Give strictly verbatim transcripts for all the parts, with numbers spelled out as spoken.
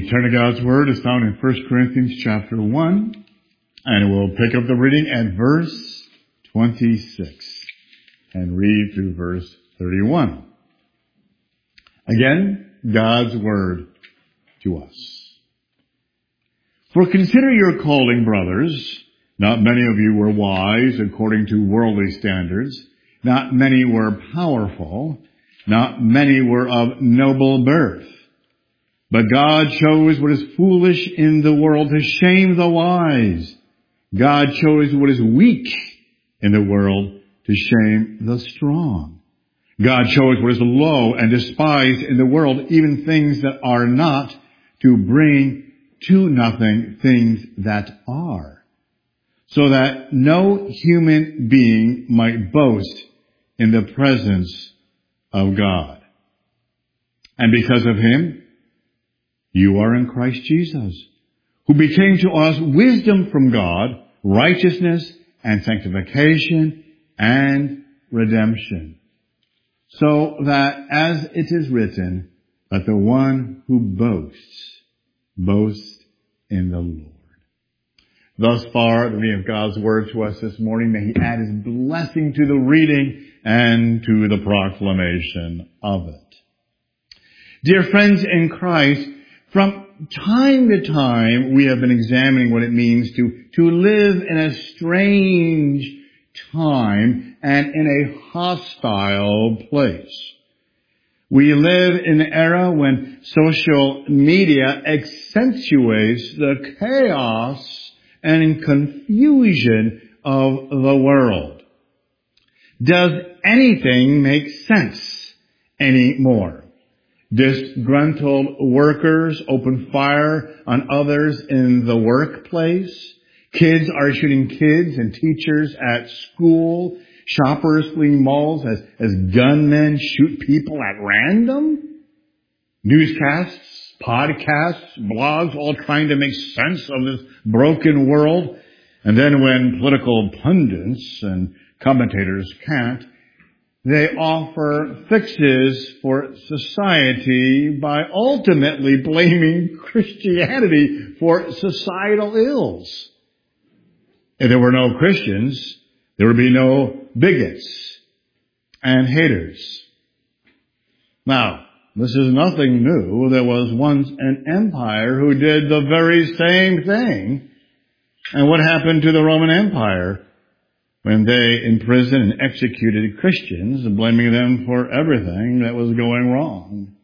We turn to God's Word. It's found in First Corinthians chapter one, and we'll pick up the reading at verse twenty-six and read through verse thirty-one. Again, God's Word to us. For consider your calling, brothers. Not many of you were wise according to worldly standards. Not many were powerful. Not many were of noble birth. But God chose what is foolish in the world to shame the wise. God chose what is weak in the world to shame the strong. God chose what is low and despised in the world, even things that are not, to bring to nothing things that are, so that no human being might boast in the presence of God. And because of him, you are in Christ Jesus, who became to us wisdom from God, righteousness and sanctification and redemption. So that, as it is written, let the one who boasts, boast in the Lord. Thus far, the reading of God's Word to us this morning. May He add His blessing to the reading and to the proclamation of it. Dear friends in Christ, from time to time, we have been examining what it means to, to live in a strange time and in a hostile place. We live in an era when social media accentuates the chaos and confusion of the world. Does anything make sense anymore? Disgruntled workers open fire on others in the workplace. Kids are shooting kids and teachers at school. Shoppers flee malls as, as gunmen shoot people at random. Newscasts, podcasts, blogs, all trying to make sense of this broken world. And then when political pundits and commentators can't, they offer fixes for society by ultimately blaming Christianity for societal ills. If there were no Christians, there would be no bigots and haters. Now, this is nothing new. There was once an empire who did the very same thing. And what happened to the Roman Empire when they imprisoned and executed Christians, blaming them for everything that was going wrong?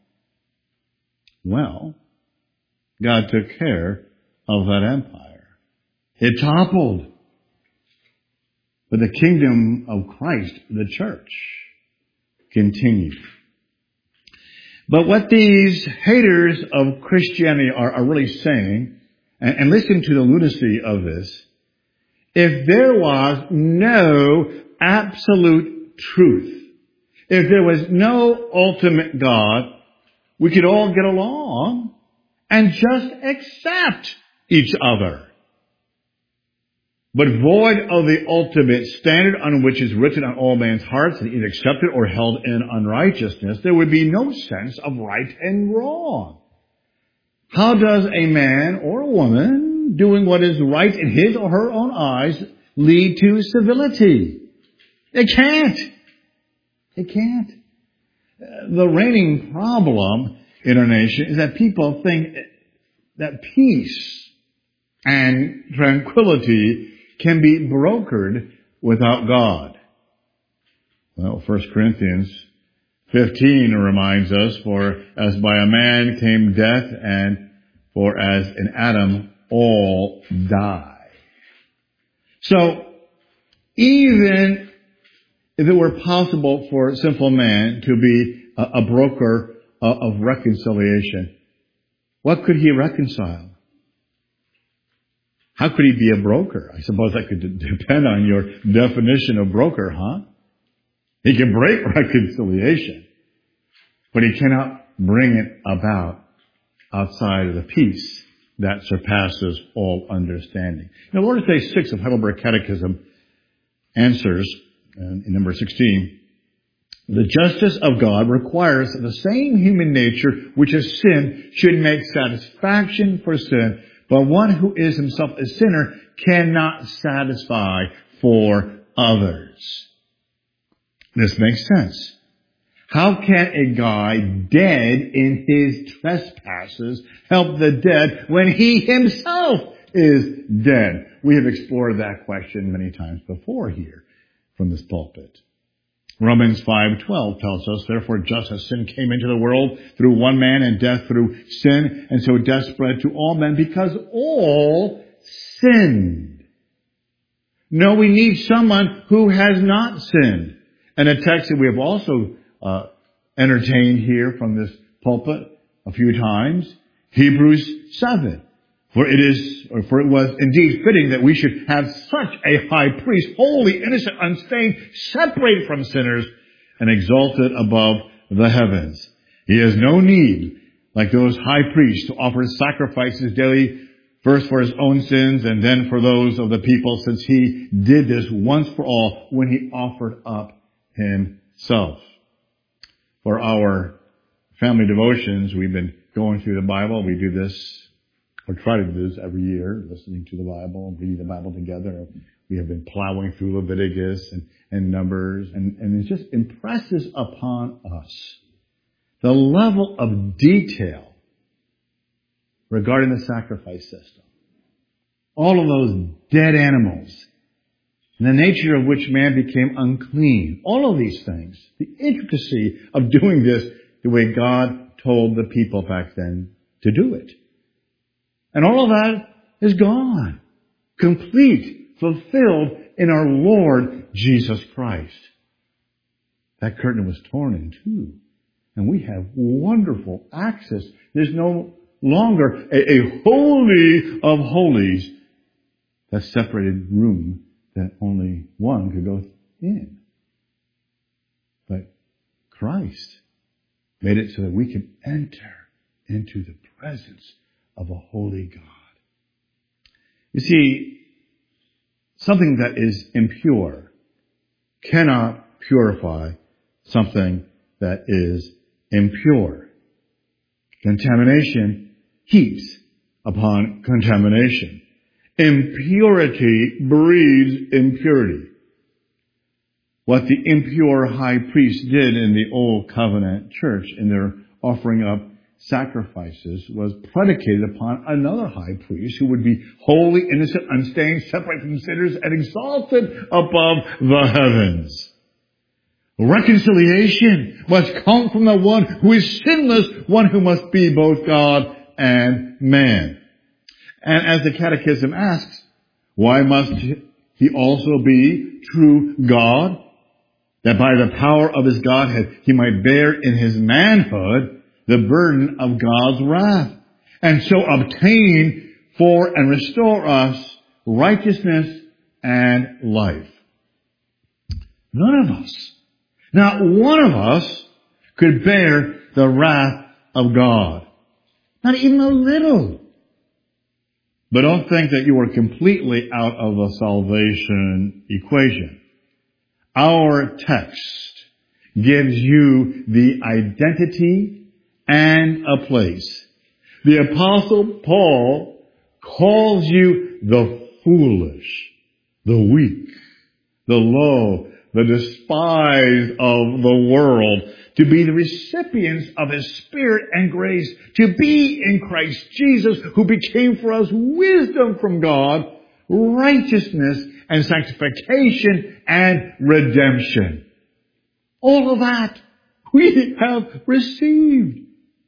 Well, God took care of that empire. It toppled. But the kingdom of Christ, the church, continued. But what these haters of Christianity are, are really saying, and, and listen to the lunacy of this, if there was no absolute truth, if there was no ultimate God, we could all get along and just accept each other. But void of the ultimate standard on which is written on all man's hearts and either accepted or held in unrighteousness, there would be no sense of right and wrong. How does a man or a woman doing what is right in his or her own eyes lead to civility? It can't. It can't. The reigning problem in our nation is that people think that peace and tranquility can be brokered without God. Well, First Corinthians fifteen reminds us, for as by a man came death, and for as in Adam all die. So, even if it were possible for sinful man to be a, a broker of, of reconciliation, what could he reconcile? How could he be a broker? I suppose that could d- depend on your definition of broker, huh? He can break reconciliation, but he cannot bring it about outside of the peace that surpasses all understanding. Now, Lord's Day six of Heidelberg Catechism answers, in number sixteen, The justice of God requires that the same human nature which has sinned should make satisfaction for sin, but one who is himself a sinner cannot satisfy for others. This makes sense. How can a guy dead in his trespasses help the dead when he himself is dead? We have explored that question many times before here from this pulpit. Romans five twelve tells us, therefore just as sin came into the world through one man and death through sin, and so death spread to all men because all sinned. No, we need someone who has not sinned. And a text that we have also uh, entertained here from this pulpit a few times, Hebrews seven. For it is, or for it was indeed fitting that we should have such a high priest, holy, innocent, unstained, separated from sinners, and exalted above the heavens. He has no need, like those high priests, to offer sacrifices daily, first for his own sins and then for those of the people, since he did this once for all when he offered up himself. For our family devotions, we've been going through the Bible. We do this or try to do this every year, listening to the Bible, reading the Bible together. We have been plowing through Leviticus and, and Numbers, and, and it just impresses upon us the level of detail regarding the sacrifice system. All of those dead animals, and the nature of which man became unclean. All of these things, the intricacy of doing this the way God told the people back then to do it. And all of that is gone, complete, fulfilled in our Lord Jesus Christ. That curtain was torn in two, and we have wonderful access. There's no longer a, a holy of holies, that separated room that only one could go in. But Christ made it so that we can enter into the presence of a holy God. You see, something that is impure cannot purify something that is impure. Contamination heaps upon contamination. Impurity breeds impurity. What the impure high priest did in the Old Covenant church in their offering up sacrifices was predicated upon another high priest who would be holy, innocent, unstained, separate from sinners, and exalted above the heavens. Reconciliation must come from the one who is sinless, one who must be both God and man. And as the Catechism asks, why must he also be true God, that by the power of his Godhead he might bear in his manhood the burden of God's wrath, and so obtain for and restore us righteousness and life. None of us, not one of us, could bear the wrath of God. Not even a little. But don't think that you are completely out of the salvation equation. Our text gives you the identity and a place. The Apostle Paul calls you the foolish, the weak, the low, the despised of the world, to be the recipients of his Spirit and grace, to be in Christ Jesus, who became for us wisdom from God, righteousness and sanctification and redemption. All of that we have received.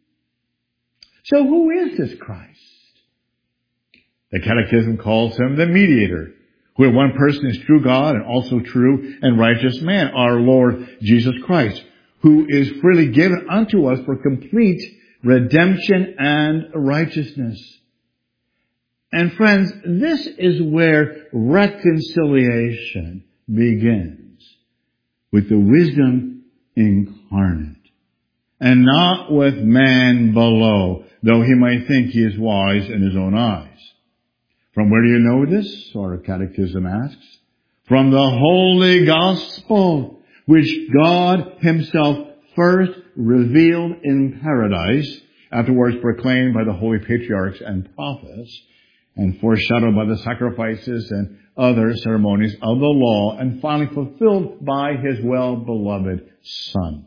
So who is this Christ? The Catechism calls him the mediator, who in one person is true God and also true and righteous man, our Lord Jesus Christ, who is freely given unto us for complete redemption and righteousness. And friends, this is where reconciliation begins, with the wisdom incarnate, and not with man below, though he might think he is wise in his own eyes. From where do you know this? Our Catechism asks. From the Holy Gospel, which God himself first revealed in paradise, afterwards proclaimed by the holy patriarchs and prophets, and foreshadowed by the sacrifices and other ceremonies of the law, and finally fulfilled by his well-beloved Son.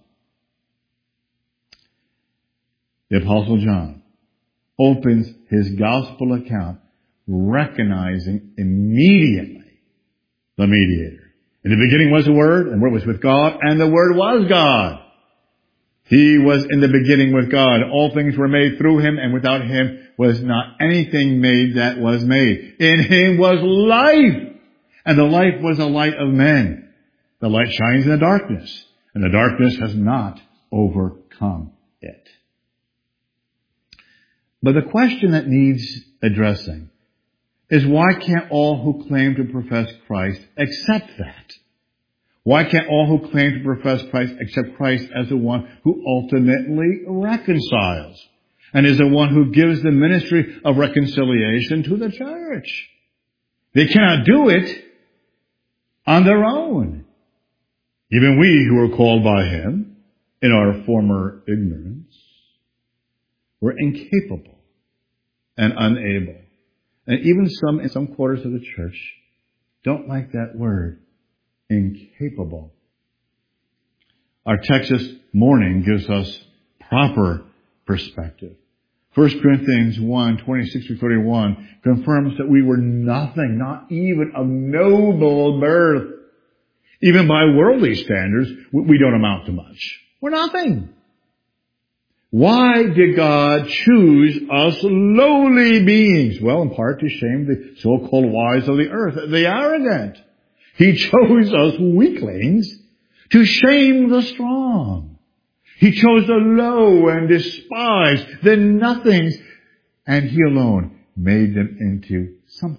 The Apostle John opens his gospel account recognizing immediately the mediator. In the beginning was the Word, and the Word was with God, and the Word was God. He was in the beginning with God. All things were made through him, and without him was not anything made that was made. In him was life, and the life was the light of men. The light shines in the darkness, and the darkness has not overcome it. But the question that needs addressing is, why can't all who claim to profess Christ accept that? Why can't all who claim to profess Christ accept Christ as the one who ultimately reconciles and is the one who gives the ministry of reconciliation to the church? They cannot do it on their own. Even we who are called by him in our former ignorance were incapable and unable. And even some in some quarters of the church don't like that word, incapable. Our text this morning gives us proper perspective. First Corinthians one, twenty-six through thirty-one confirms that we were nothing, not even of noble birth. Even by worldly standards, we don't amount to much. We're nothing. Why did God choose us lowly beings? Well, in part to shame the so-called wise of the earth, the arrogant. He chose us weaklings to shame the strong. He chose the low and despised, the nothings, and he alone made them into somethings.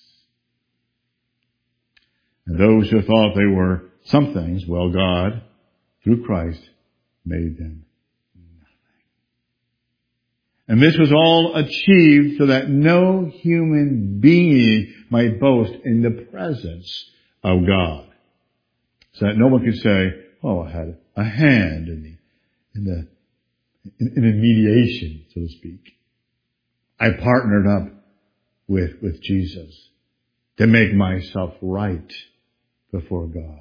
And those who thought they were somethings, well, God, through Christ, made them nothing. And this was all achieved so that no human being might boast in the presence of God. So that no one could say, oh, I had a hand in the, in the, in, in the mediation, so to speak. I partnered up with, with Jesus to make myself right before God.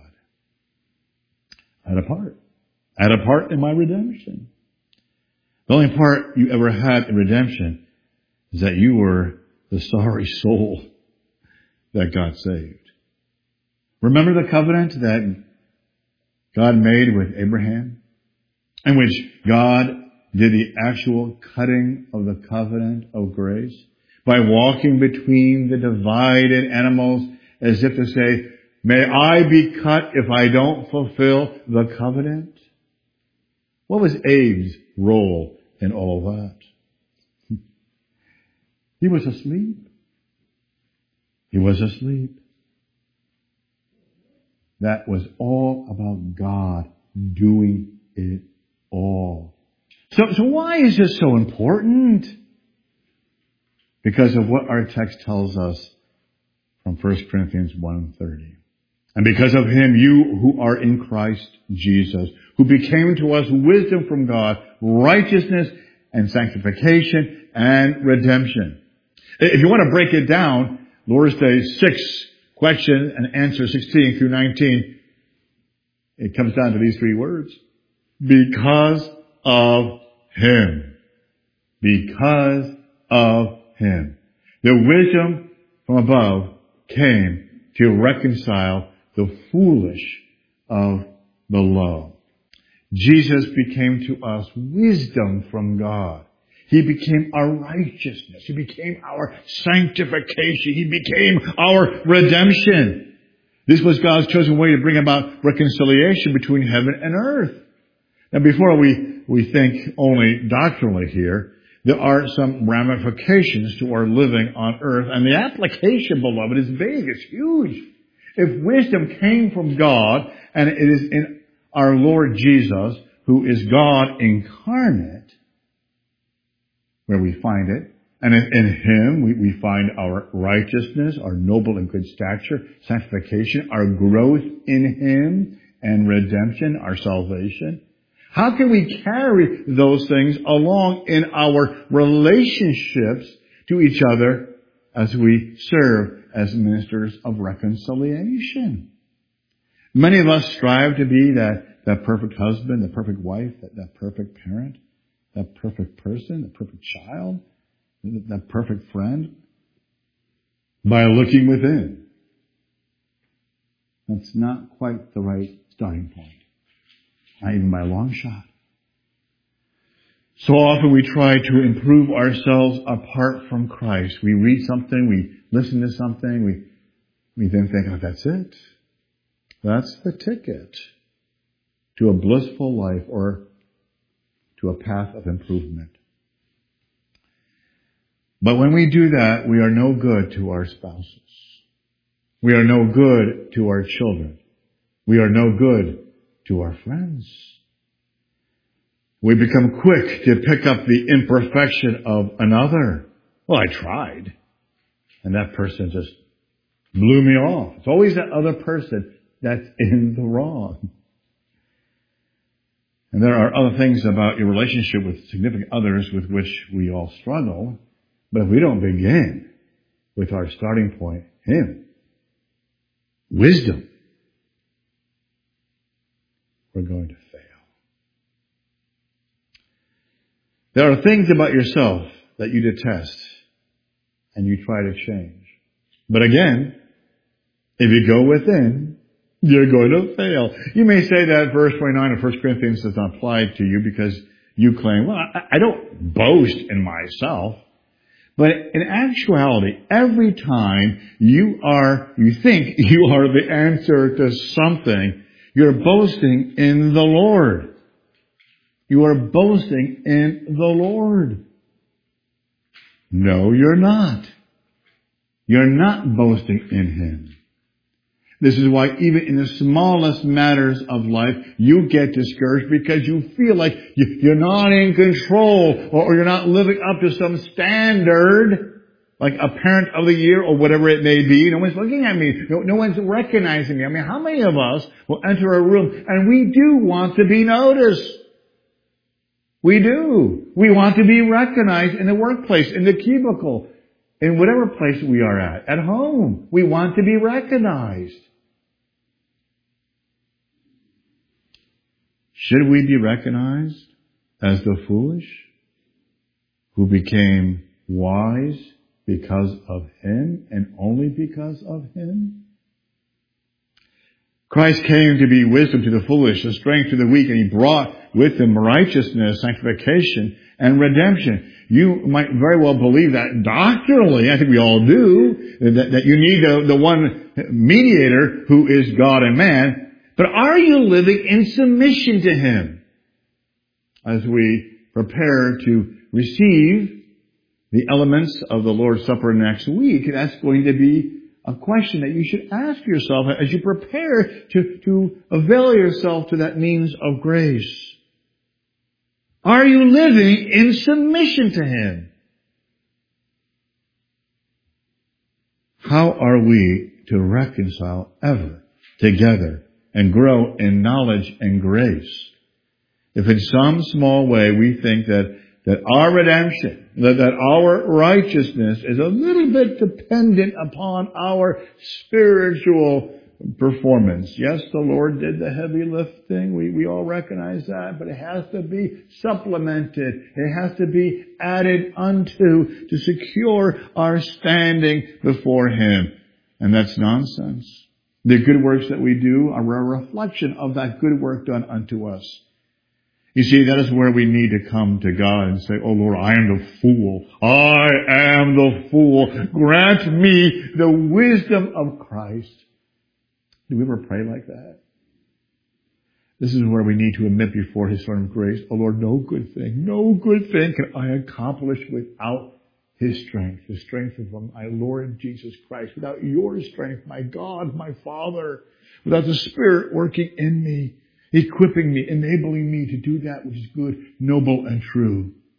I had a part. I had a part in my redemption. The only part you ever had in redemption is that you were the sorry soul that God saved. Remember the covenant that God made with Abraham, in which God did the actual cutting of the covenant of grace by walking between the divided animals as if to say, may I be cut if I don't fulfill the covenant? What was Abe's role in all that? He was asleep. He was asleep. That was all about God doing it all. So, so why is this so important? Because of what our text tells us from First Corinthians one thirty. And because of him, you who are in Christ Jesus, who became to us wisdom from God, righteousness and sanctification and redemption. If you want to break it down, Lord's Day six, question and answer sixteen through nineteen, it comes down to these three words. Because of him. Because of him. The wisdom from above came to reconcile the foolish of the low. Jesus became to us wisdom from God. He became our righteousness. He became our sanctification. He became our redemption. This was God's chosen way to bring about reconciliation between heaven and earth. Now, before we, we think only doctrinally here, there are some ramifications to our living on earth. And the application, beloved, is big. It's huge. If wisdom came from God, and it is in our Lord Jesus, who is God incarnate, where we find it, and in, in him we, we find our righteousness, our noble and good stature, sanctification, our growth in him, and redemption, our salvation? How can we carry those things along in our relationships to each other as we serve as ministers of reconciliation? Many of us strive to be that, that perfect husband, the perfect wife, that, that perfect parent, that perfect person, the perfect child, that, that perfect friend, by looking within. That's not quite the right starting point. Not even by a long shot. So often we try to improve ourselves apart from Christ. We read something, we listen to something, we, we then think, oh, that's it. That's the ticket to a blissful life or to a path of improvement. But when we do that, we are no good to our spouses. We are no good to our children. We are no good to our friends. We become quick to pick up the imperfection of another. Well, I tried, and that person just blew me off. It's always that other person that's in the wrong. And there are other things about your relationship with significant others with which we all struggle. But if we don't begin with our starting point, Him, wisdom, we're going to fail. There are things about yourself that you detest and you try to change. But again, if you go within, you're going to fail. You may say that verse twenty-nine of First Corinthians does not apply to you because you claim, well, I, I don't boast in myself. But in actuality, every time you are, you think you are the answer to something, you're boasting in the Lord. You are boasting in the Lord. No, you're not. You're not boasting in Him. This is why even in the smallest matters of life, you get discouraged because you feel like you're not in control or you're not living up to some standard, like a parent of the year or whatever it may be. No one's looking at me. No, no one's recognizing me. I mean, how many of us will enter a room and we do want to be noticed? We do. We want to be recognized in the workplace, in the cubicle, in whatever place we are at, at home. We want to be recognized. Should we be recognized as the foolish who became wise because of Him and only because of Him? Christ came to be wisdom to the foolish, the strength to the weak, and He brought with Him righteousness, sanctification, and redemption. You might very well believe that doctrinally, I think we all do, that, that you need the, the one mediator who is God and man. But are you living in submission to Him? As we prepare to receive the elements of the Lord's Supper next week, that's going to be a question that you should ask yourself as you prepare to, to avail yourself to that means of grace. Are you living in submission to Him? How are we to reconcile ever together and grow in knowledge and grace if in some small way we think that, that our redemption, that, that our righteousness is a little bit dependent upon our spiritual performance? Yes, the Lord did the heavy lifting. We, we all recognize that, but it has to be supplemented. It has to be added unto to secure our standing before Him. And that's nonsense. The good works that we do are a reflection of that good work done unto us. You see, that is where we need to come to God and say, oh Lord, I am the fool. I am the fool. Grant me the wisdom of Christ. Do we ever pray like that? This is where we need to admit before His throne of grace, oh Lord, no good thing, no good thing can I accomplish without His strength, the strength of my Lord Jesus Christ. Without your strength, my God, my Father, without the Spirit working in me, equipping me, enabling me to do that which is good, noble, and true.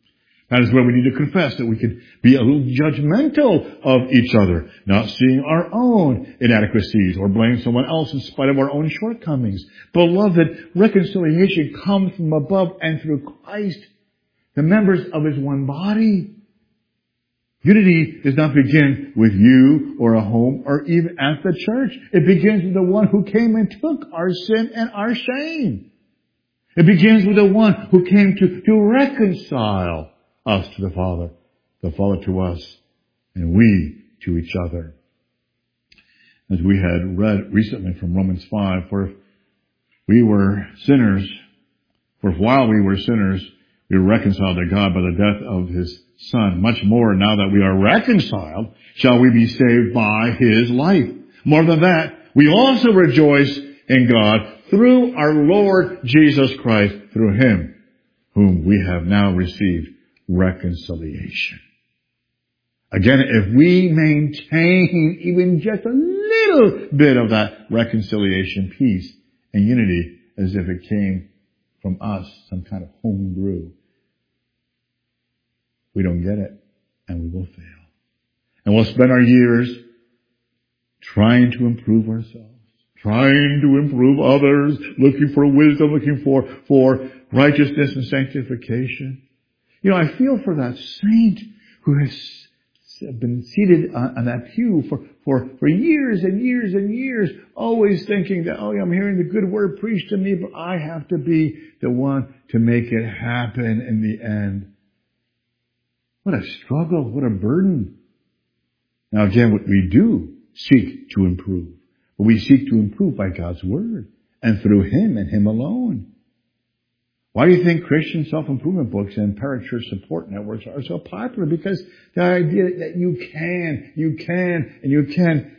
That is where we need to confess that we could be a little judgmental of each other, not seeing our own inadequacies or blame someone else in spite of our own shortcomings. Beloved, reconciliation comes from above and through Christ, the members of His one body. Unity does not begin with you or a home or even at the church. It begins with the one who came and took our sin and our shame. It begins with the one who came to, to reconcile us to the Father, the Father to us, and we to each other. As we had read recently from Romans five, for we were sinners, for while we were sinners, we were reconciled to God by the death of His Son. Much more, now that we are reconciled, shall we be saved by His life. More than that, we also rejoice in God through our Lord Jesus Christ, through Him, whom we have now received reconciliation. Again, if we maintain even just a little bit of that reconciliation, peace, and unity as if it came from us, some kind of home brew, we don't get it, and we will fail. And we'll spend our years trying to improve ourselves, trying to improve others, looking for wisdom, looking for, for righteousness and sanctification. You know, I feel for that saint who has been seated on, on that pew for, for, for years and years and years, always thinking that, oh, I'm hearing the good word preached to me, but I have to be the one to make it happen in the end. What a struggle, what a burden. Now again, what we do seek to improve. But we seek to improve by God's Word and through Him and Him alone. Why do you think Christian self-improvement books and parachurch support networks are so popular? Because the idea that you can, you can, and you can.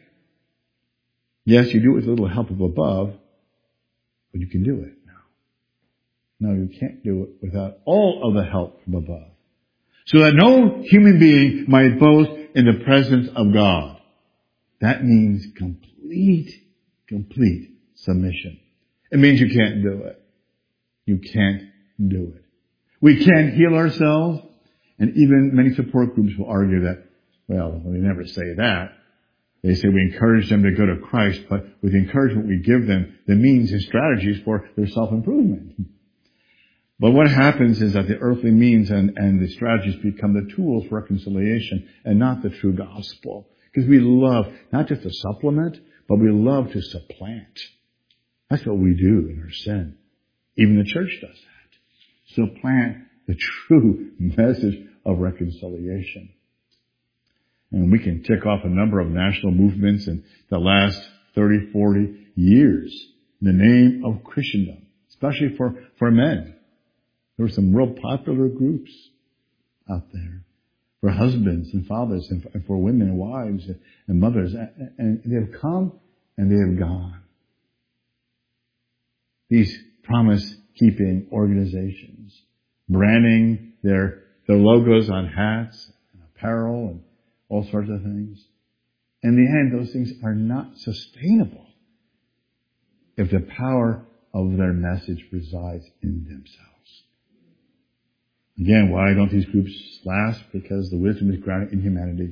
Yes, you do it with a little help of above, but you can do it. No. No, you can't do it without all of the help from above. So that no human being might boast in the presence of God. That means complete, complete submission. It means you can't do it. You can't do it. We can't heal ourselves, and even many support groups will argue that, well, they never say that. They say we encourage them to go to Christ, but with the encouragement we give them, the means and strategies for their self-improvement. But what happens is that the earthly means and, and the strategies become the tools for reconciliation and not the true gospel. Because we love not just to supplement, but we love to supplant. That's what we do in our sin. Even the church does that. Supplant the true message of reconciliation. And we can tick off a number of national movements in the last thirty, forty years in the name of Christendom, especially for, for men. There were some real popular groups out there for husbands and fathers and for, and for women and wives and, and mothers. And, and they have come and they have gone. These promise-keeping organizations, branding their, their logos on hats and apparel and all sorts of things. In the end, those things are not sustainable if the power of their message resides in themselves. Again, why don't these groups last? Because the wisdom is grounded in humanity.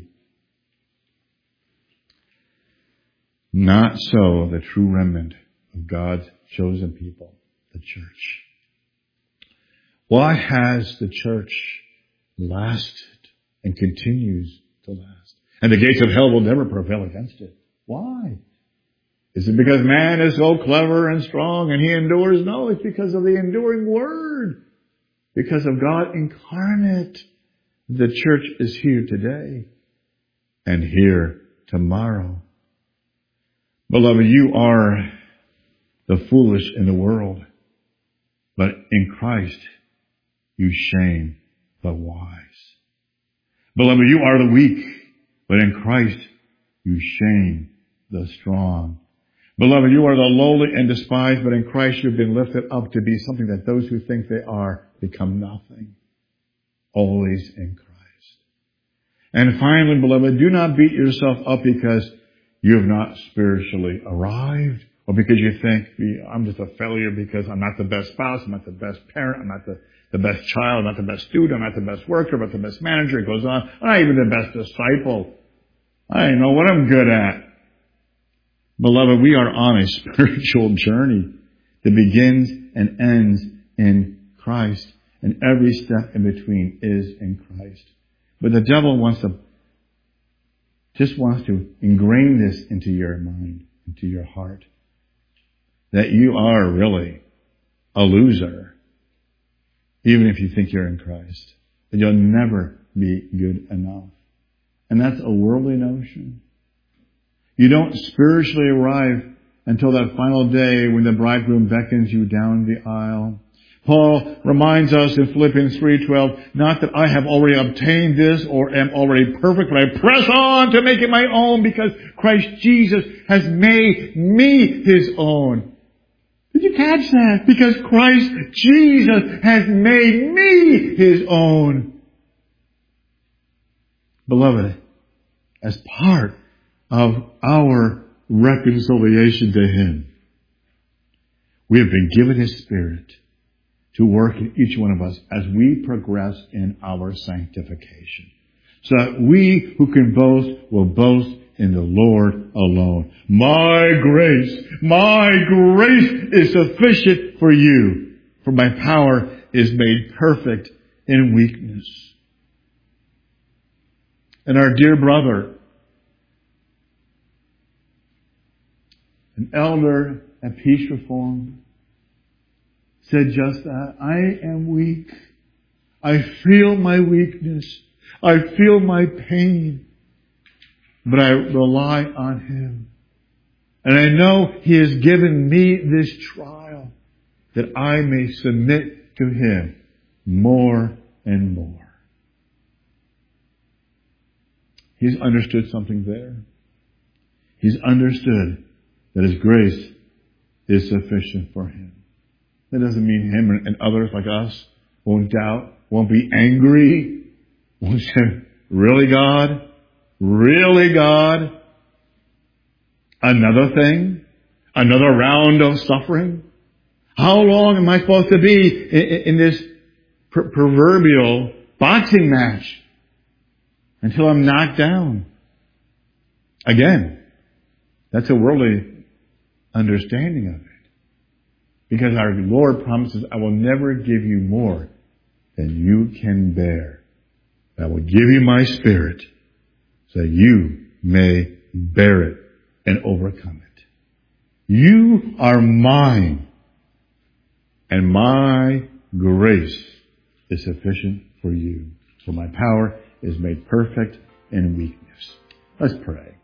Not so the true remnant of God's chosen people, the church. Why has the church lasted and continues to last? And the gates of hell will never prevail against it. Why? Is it because man is so clever and strong and he endures? No, it's because of the enduring word. Because of God incarnate. The church is here today and here tomorrow. Beloved, you are the foolish in the world, but in Christ you shame the wise. Beloved, you are the weak, but in Christ you shame the strong. Beloved, you are the lowly and despised, but in Christ you've been lifted up to be something that those who think they are become nothing. Always in Christ. And finally, beloved, do not beat yourself up because you have not spiritually arrived, or because you think, I'm just a failure because I'm not the best spouse, I'm not the best parent, I'm not the, the best child, not the best student, not the best worker, but the best manager. It goes on. I'm not even the best disciple. I don't know what I'm good at. Beloved, we are on a spiritual journey that begins and ends in Christ. And every step in between is in Christ. But the devil wants to, just wants to ingrain this into your mind, into your heart. That you are really a loser. Even if you think you're in Christ. That you'll never be good enough. And that's a worldly notion. You don't spiritually arrive until that final day when the bridegroom beckons you down the aisle. Paul reminds us in Philippians three twelve, not that I have already obtained this or am already perfect, but I press on to make it my own because Christ Jesus has made me His own. Did you catch that? Because Christ Jesus has made me His own. Beloved, as part of our reconciliation to Him, we have been given His Spirit to work in each one of us as we progress in our sanctification. So that we who can boast will boast in the Lord alone. My grace, my grace is sufficient for you, for my power is made perfect in weakness. And our dear brother, an elder at Peace Reformed, said just that. I am weak. I feel my weakness. I feel my pain. But I rely on Him. And I know He has given me this trial that I may submit to Him more and more. He's understood something there. He's understood that His grace is sufficient for him. That doesn't mean him and others like us won't doubt, won't be angry, won't say, really God? Really God? Another thing? Another round of suffering? How long am I supposed to be in, in this pr- proverbial boxing match? Until I'm knocked down. Again, that's a worldly understanding of it. Because our Lord promises, I will never give you more than you can bear. I will give you my Spirit so that you may bear it and overcome it. You are mine, and my grace is sufficient for you. For my power is made perfect in weakness. Let's pray.